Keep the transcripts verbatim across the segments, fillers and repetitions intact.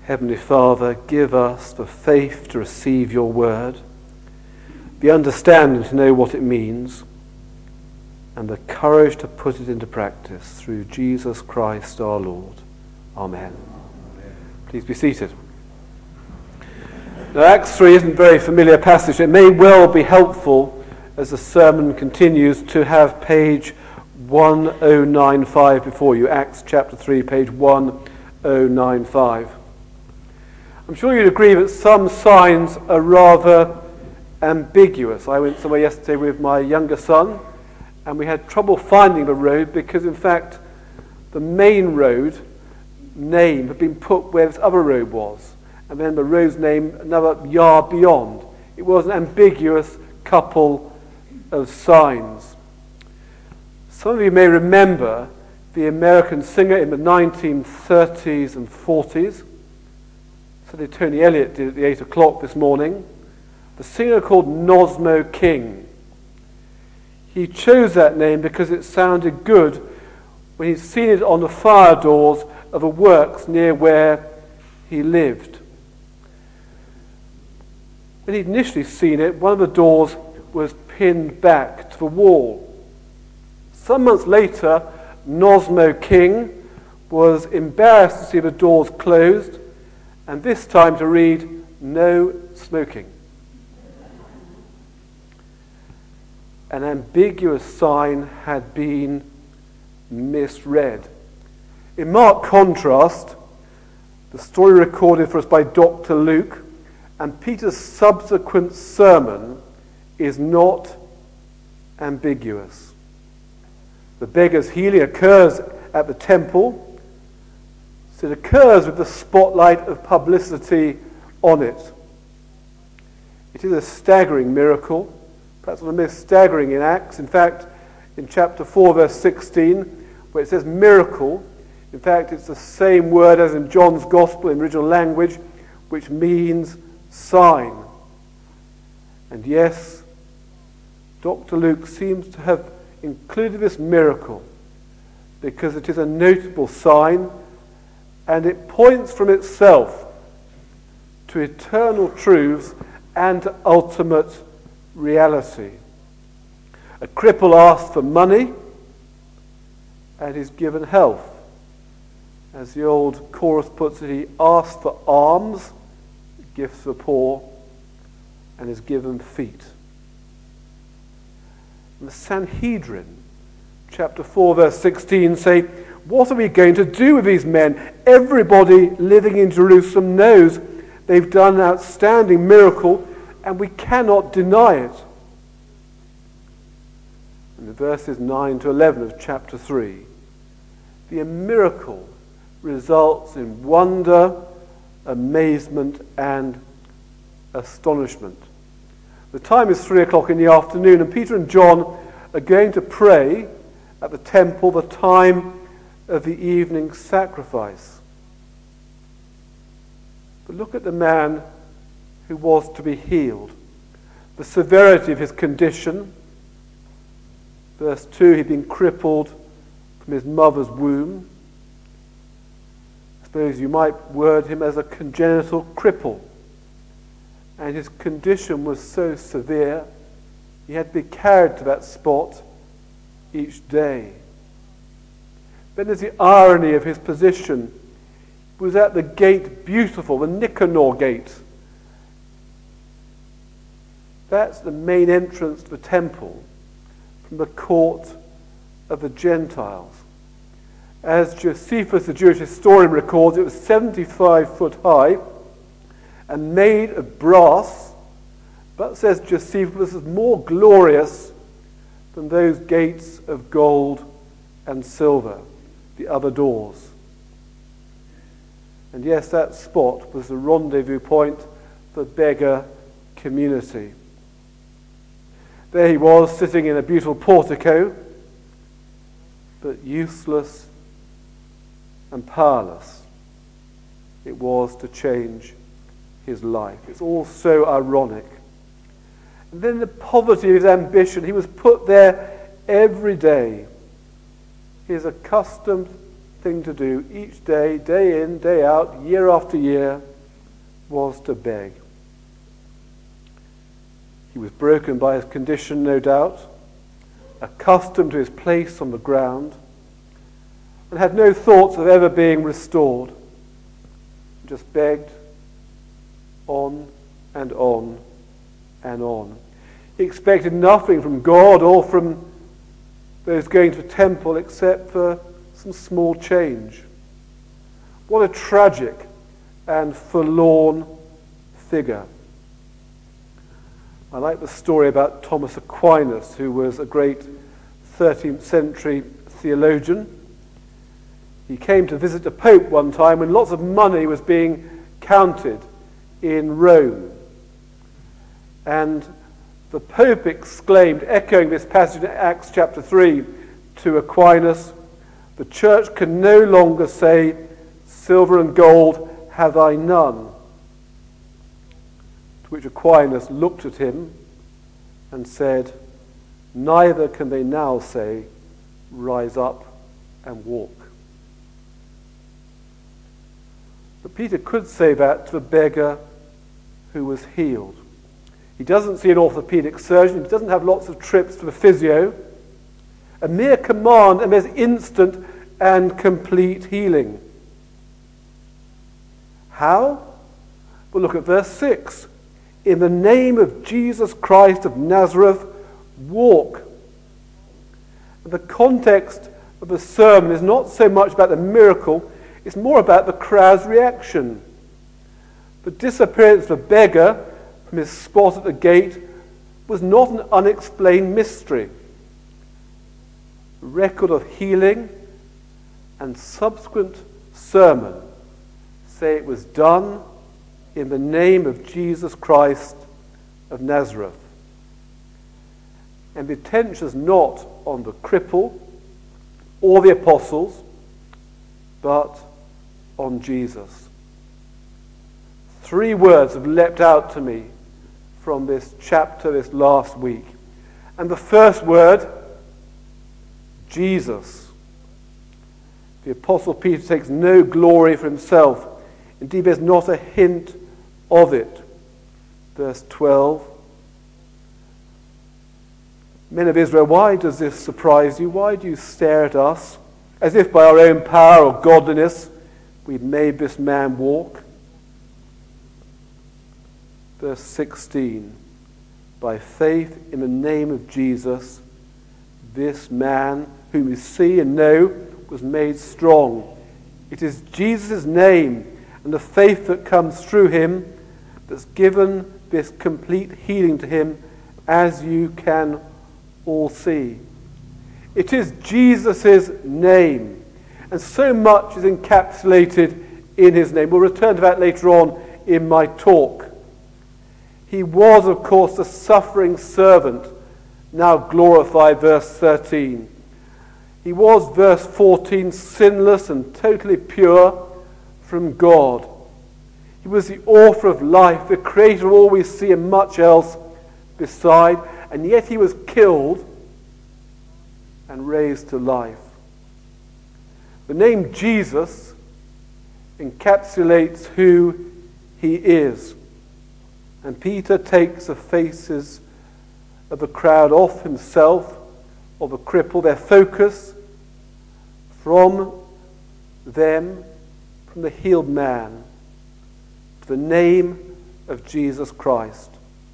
Heavenly Father, give us the faith to receive your word, the understanding to know what it means, and the courage to put it into practice through Jesus Christ our Lord. Amen. Amen. Please be seated. Now, Acts three isn't a very familiar passage. It may well be helpful as the sermon continues to have page one oh nine five before you. Acts chapter three, page one oh nine five. I'm sure you'd agree that some signs are rather ambiguous. I went somewhere yesterday with my younger son, and we had trouble finding the road because, in fact, the main road name had been put where this other road was, and then the road's name another yard beyond. It was an ambiguous couple of signs. Some of you may remember the American singer in the nineteen thirties and forties. So did Tony Elliott did at the eight o'clock this morning. The singer called Nosmo King. He chose that name because it sounded good when he'd seen it on the fire doors of the works near where he lived. When he'd initially seen it, one of the doors was pinned back to the wall. Some months later, Nosmo King was embarrassed to see the doors closed, and this time to read, "No smoking." An ambiguous sign had been misread. In marked contrast, the story recorded for us by Doctor Luke and Peter's subsequent sermon is not ambiguous. The beggar's healing occurs at the temple, so it occurs with the spotlight of publicity on it. It is a staggering miracle, perhaps one of the most staggering in Acts. In fact, in chapter four, verse sixteen, where it says miracle, in fact, it's the same word as in John's Gospel in original language, which means sign. And yes, Doctor Luke seems to have included this miracle because it is a notable sign, and it points from itself to eternal truths and to ultimate reality. A cripple asks for money and is given health. As the old chorus puts it, he asks for alms, gifts for poor, and is given feet. And the Sanhedrin, chapter four, verse sixteen, say, "What are we going to do with these men? Everybody living in Jerusalem knows they've done an outstanding miracle, and we cannot deny it." In the verses nine to eleven of chapter three, the miracle results in wonder, amazement, and astonishment. The time is three o'clock in the afternoon, and Peter and John are going to pray at the temple, the time of the evening sacrifice. But look at the man who was to be healed, the severity of his condition. Verse two, he'd been crippled from his mother's womb. I suppose you might word him as a congenital cripple. And his condition was so severe, he had to be carried to that spot each day. Then there's the irony of his position. He was at the gate beautiful, the Nicanor gate. That's the main entrance to the temple from the court of the Gentiles. As Josephus, the Jewish historian, records, it was seventy-five foot high and made of brass, but, says Josephus, is more glorious than those gates of gold and silver, the other doors. And yes, that spot was the rendezvous point for the beggar community. There he was, sitting in a beautiful portico, but useless and powerless. It was to change his life. It's all so ironic. And then the poverty of his ambition. He was put there every day. His accustomed thing to do each day, day in, day out, year after year, was to beg. He was broken by his condition, no doubt, accustomed to his place on the ground, and had no thoughts of ever being restored. Just begged on and on and on. He expected nothing from God or from those going to the temple except for some small change. What a tragic and forlorn figure. I like the story about Thomas Aquinas, who was a great thirteenth century theologian. He came to visit the Pope one time when lots of money was being counted in Rome. And the Pope exclaimed, echoing this passage in Acts chapter three, to Aquinas, "The church can no longer say, 'Silver and gold have I none.'" To which Aquinas looked at him and said, "Neither can they now say, 'Rise up and walk.'" But Peter could say that to the beggar who was healed. He doesn't see an orthopedic surgeon. He doesn't have lots of trips to the physio. A mere command, and there's instant and complete healing. How? Well, look at verse six. "In the name of Jesus Christ of Nazareth, walk." The context of the sermon is not so much about the miracle, it's more about the crowd's reaction. The disappearance of the beggar from his spot at the gate was not an unexplained mystery. The record of healing and subsequent sermon say it was done in the name of Jesus Christ of Nazareth. And the attention is not on the cripple or the apostles, but on Jesus. Three words have leapt out to me from this chapter this last week. And the first word, Jesus. The Apostle Peter takes no glory for himself. Indeed, there's not a hint of it. Verse twelve. "Men of Israel, why does this surprise you? Why do you stare at us, as if by our own power or godliness we've made this man walk?" Verse sixteen. "By faith in the name of Jesus, this man whom you see and know was made strong." It is Jesus' name and the faith that comes through him that's given this complete healing to him, as you can all see. It is Jesus' name, and so much is encapsulated in his name. We'll return to that later on in my talk. He was, of course, the suffering servant, now glorified, verse thirteen. He was, verse fourteen, sinless and totally pure from God. He was the author of life, the creator of all we see and much else beside, and yet he was killed and raised to life. The name Jesus encapsulates who he is. And Peter takes the faces of the crowd off himself, or the cripple, their focus from them, from the healed man, to the name of Jesus Christ.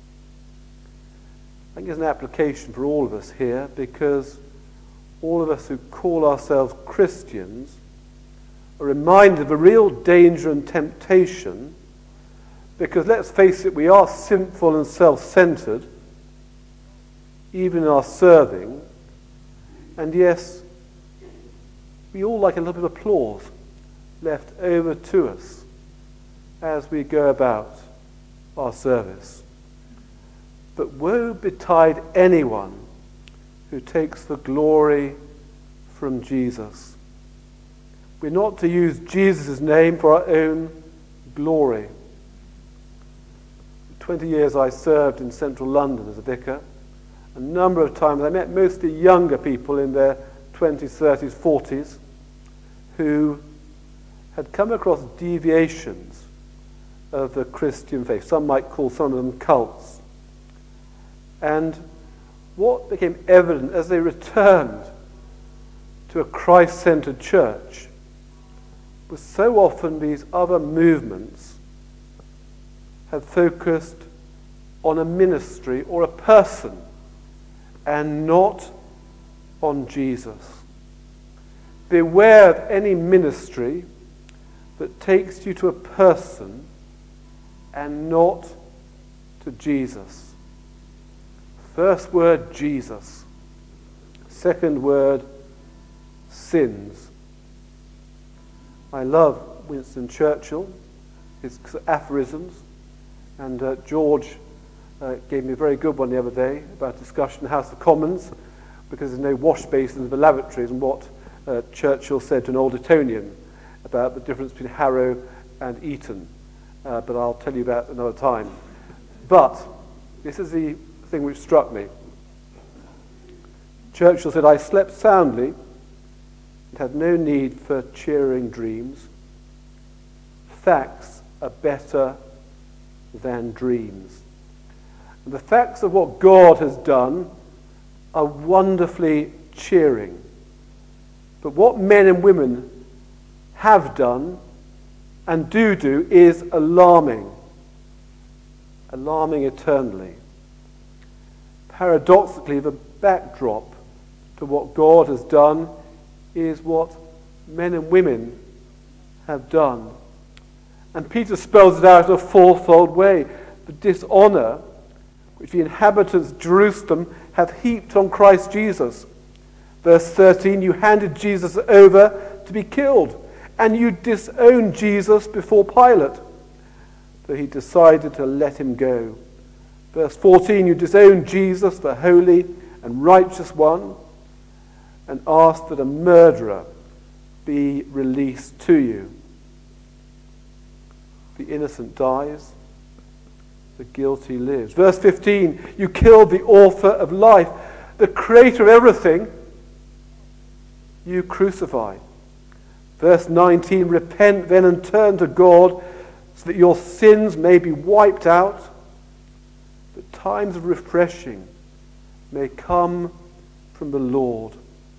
I think there's an application for all of us here, because all of us who call ourselves Christians are reminded of the real danger and temptation, because let's face it, we are sinful and self-centered, even in our serving, and yes, we all like a little bit of applause left over to us as we go about our service. But woe betide anyone who takes the glory from Jesus. We're not to use Jesus' name for our own glory. For twenty years I served in central London as a vicar. A number of times I met mostly younger people in their twenties, thirties, forties who had come across deviations of the Christian faith. Some might call some of them cults. And what became evident as they returned to a Christ-centered church was so often these other movements had focused on a ministry or a person and not on Jesus. Beware of any ministry that takes you to a person and not to Jesus. First word, Jesus. Second word, sins. I love Winston Churchill, his aphorisms, and uh, George uh, gave me a very good one the other day about a discussion in the House of Commons, because there's no wash basins for lavatories, and what uh, Churchill said to an old Etonian about the difference between Harrow and Eton. Uh, but I'll tell you about it another time. But this is the thing which struck me. Churchill said, "I slept soundly and had no need for cheering dreams. Facts are better than dreams." And the facts of what God has done are wonderfully cheering. But what men and women have done and do do is alarming. Alarming eternally. Paradoxically, the backdrop to what God has done is what men and women have done. And Peter spells it out in a fourfold way. The dishonor which the inhabitants of Jerusalem have heaped on Christ Jesus. Verse thirteen, you handed Jesus over to be killed, and you disowned Jesus before Pilate, so he decided to let him go. Verse fourteen, you disowned Jesus, the holy and righteous one, and asked that a murderer be released to you. The innocent dies, the guilty lives. Verse fifteen, you killed the author of life, the creator of everything, you crucified. Verse nineteen, repent then and turn to God so that your sins may be wiped out, that times of refreshing may come from the Lord.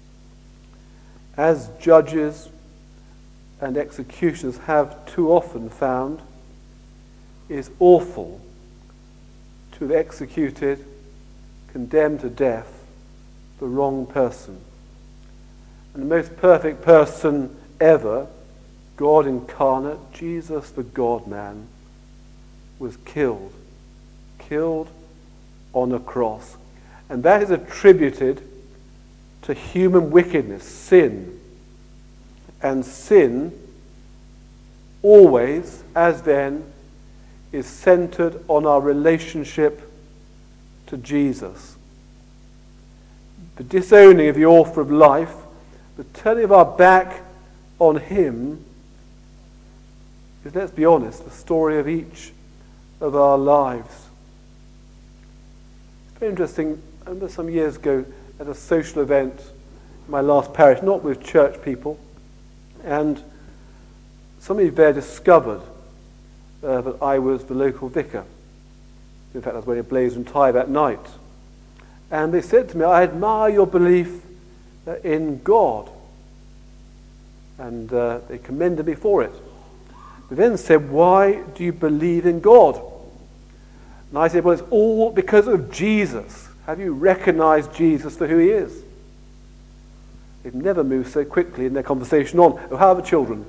As judges and executioners have too often found, it is awful to have executed, condemned to death, the wrong person. And the most perfect person ever, God incarnate, Jesus the God-man, was killed. Killed on a cross. And that is attributed to human wickedness, sin. And sin always, as then, is centered on our relationship to Jesus. The disowning of the author of life, the turning of our back on him, is, let's be honest, the story of each of our lives. It's very interesting. I remember some years ago at a social event in my last parish, not with church people, and somebody there discovered uh, that I was the local vicar. In fact, I was wearing a blazer and tie that night. And they said to me, I admire your belief uh, in God. And uh, they commended me for it. They then said, why do you believe in God? And I said, well, it's all because of Jesus. Have you recognized Jesus for who he is? They've never moved so quickly in their conversation on, oh, how are the children?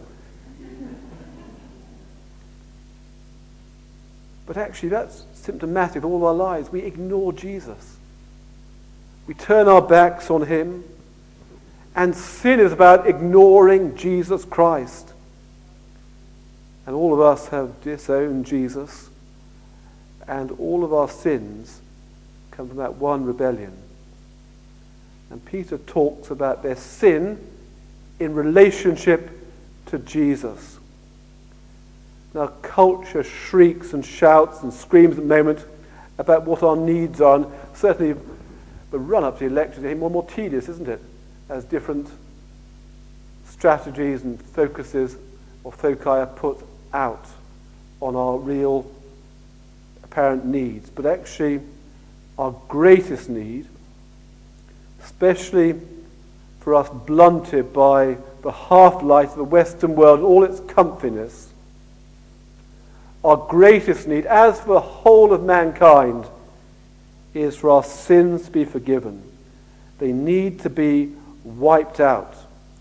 But actually, that's symptomatic of all of our lives. We ignore Jesus. We turn our backs on him. And sin is about ignoring Jesus Christ. And all of us have disowned Jesus. And all of our sins come from that one rebellion. And Peter talks about their sin in relationship to Jesus. Now, culture shrieks and shouts and screams at the moment about what our needs are. And certainly the run-up to the election is more and more tedious, isn't it? As different strategies and focuses or foci are put out on our real apparent needs, but actually our greatest need, especially for us blunted by the half-light of the Western world and all its comfiness, our greatest need, as for the whole of mankind, is for our sins to be forgiven. They need to be wiped out.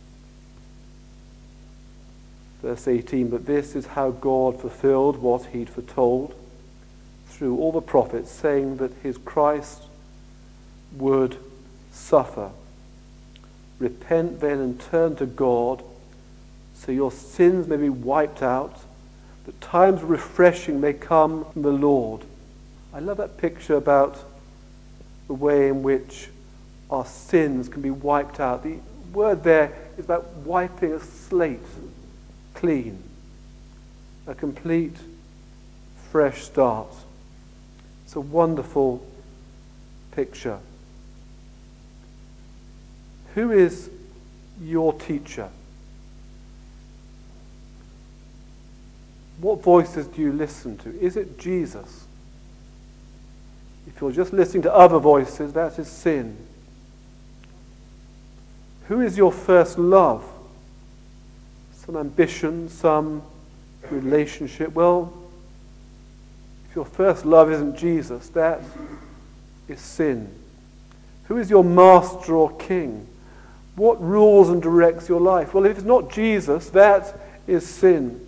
Verse eighteen, but this is how God fulfilled what he'd foretold through all the prophets, saying that his Christ would suffer. Repent then and turn to God, so your sins may be wiped out, that times of refreshing may come from the Lord. I love that picture about the way in which our sins can be wiped out. The word there is about wiping a slate clean, a complete fresh start. It's a wonderful picture. Who is your teacher? What voices do you listen to? Is it Jesus? If you're just listening to other voices, that is sin. Who is your first love? Some ambition, some relationship? Well, if your first love isn't Jesus, that is sin. Who is your master or king? What rules and directs your life? Well, if it's not Jesus, that is sin.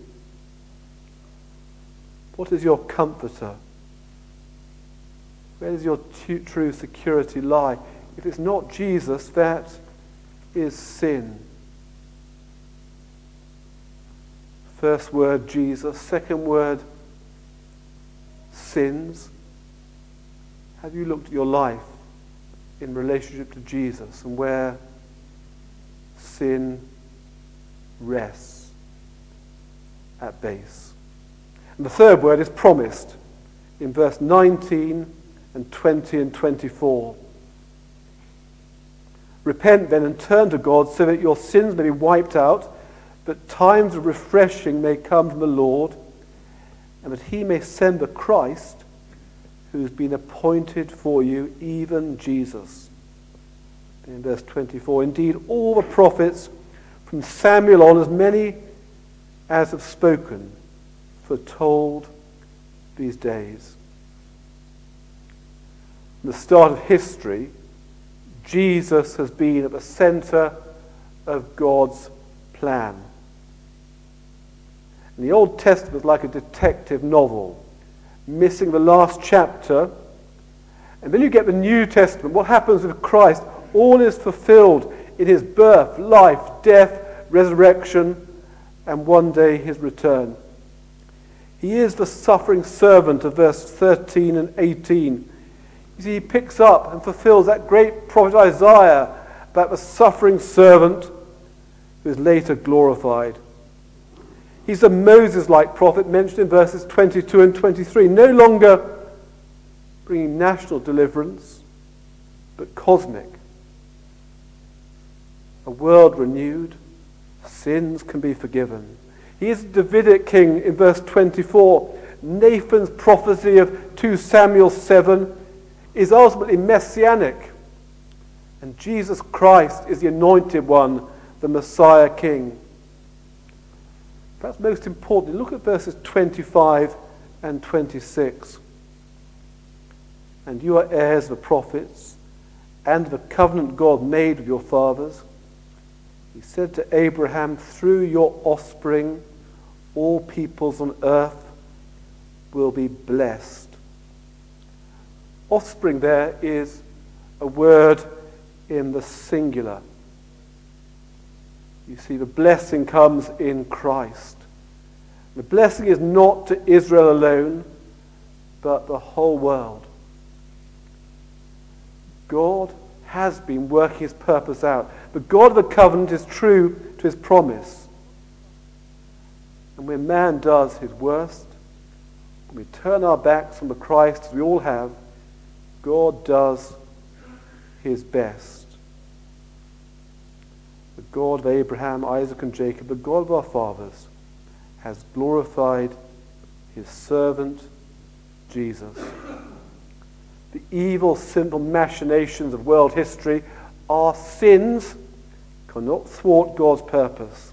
What is your comforter? Where does your t- true security lie? If it's not Jesus, that is sin. First word, Jesus. Second word, sins. Have you looked at your life in relationship to Jesus and where sin rests at base? And the third word is promised in verse nineteen and twenty and twenty-four. Repent then and turn to God so that your sins may be wiped out, that times of refreshing may come from the Lord, and that he may send the Christ who has been appointed for you, even Jesus. In verse twenty-four, indeed all the prophets from Samuel on, as many as have spoken, foretold these days. From the start of history, Jesus has been at the center of God's plan. And the Old Testament is like a detective novel, missing the last chapter. And then you get the New Testament. What happens with Christ? All is fulfilled in his birth, life, death, resurrection, and one day his return. He is the suffering servant of verse thirteen and eighteen. You see, he picks up and fulfills that great prophet Isaiah about the suffering servant who is later glorified. He's a Moses-like prophet mentioned in verses twenty-two and twenty-three, no longer bringing national deliverance, but cosmic. A world renewed, sins can be forgiven. He is a Davidic king in verse twenty-four. Nathan's prophecy of Second Samuel seven is ultimately messianic. And Jesus Christ is the anointed one, the Messiah King. Perhaps most importantly, look at verses twenty-five and twenty-six. And you are heirs of the prophets and the covenant God made with your fathers. He said to Abraham, through your offspring, all peoples on earth will be blessed. Offspring there is a word in the singular. You see, the blessing comes in Christ. The blessing is not to Israel alone, but the whole world. God has been working his purpose out. The God of the covenant is true to his promise. And when man does his worst, when we turn our backs on the Christ, as we all have, God does his best. The God of Abraham, Isaac, and Jacob, the God of our fathers, has glorified his servant Jesus. The evil, sinful machinations of world history, our sins, cannot thwart God's purpose.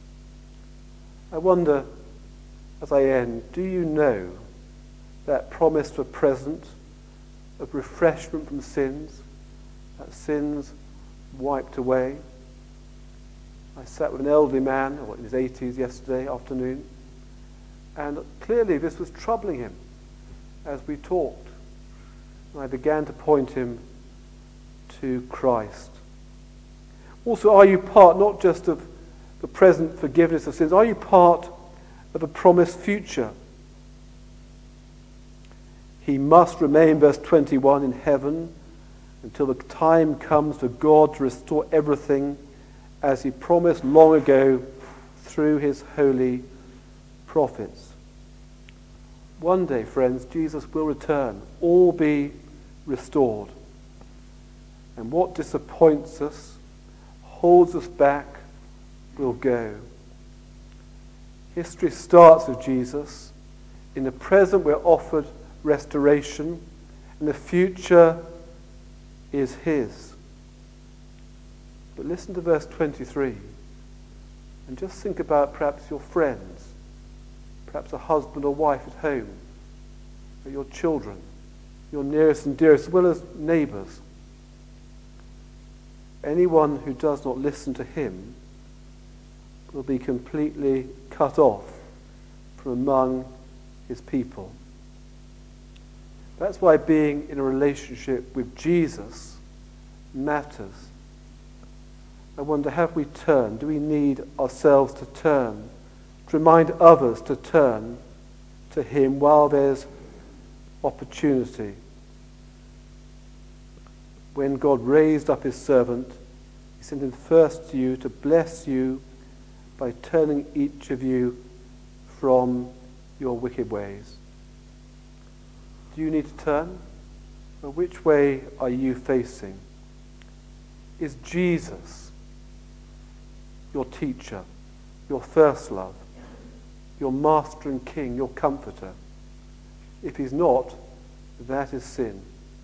I wonder, as I end, do you know that promise for present of refreshment from sins, that sins wiped away? I sat with an elderly man, in his eighties, yesterday afternoon, and clearly this was troubling him as we talked. And I began to point him to Christ. Also, are you part not just of the present forgiveness of sins, are you part of a promised future? He must remain, verse twenty-one, in heaven until the time comes for God to restore everything as he promised long ago through his holy prophets. One day, friends, Jesus will return, all be restored. And what disappoints us, holds us back, will go. History starts with Jesus. In the present, we're offered restoration, and the future is his. But listen to verse twenty-three, and just think about perhaps your friends, perhaps a husband or wife at home, or your children, your nearest and dearest, as well as neighbours. Anyone who does not listen to him will be completely cut off from among his people. That's why being in a relationship with Jesus matters. I wonder, have we turned? Do we need ourselves to turn? To remind others to turn to him while there's opportunity. When God raised up his servant, he sent him first to you to bless you by turning each of you from your wicked ways. Do you need to turn? Or which way are you facing? Is Jesus your teacher, your first love, your master and king, your comforter? If he's not, that is sin.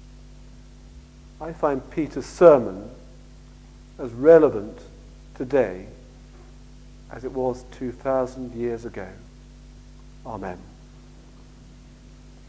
I find Peter's sermon as relevant today as it was two thousand years ago. Amen.